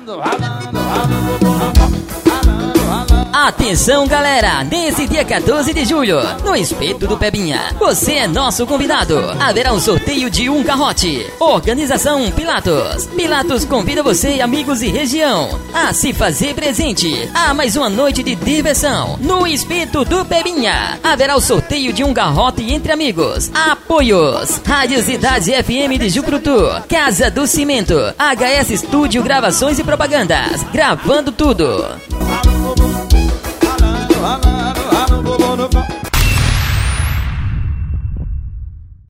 Atenção, galera, nesse dia 14 de julho, no Espeto do Pebinha, você é nosso convidado. Haverá um sorteio de um garrote. Organização Pilatos. Pilatos convida você, amigos e região, a se fazer presente a mais uma noite de diversão no Espeto do Pebinha. Haverá o sorteio de um garrote entre amigos. Apoios: Rádio Cidade FM de Jucrutu, Casa do Cimento, HS Estúdio Gravações e Propagandas, gravando tudo.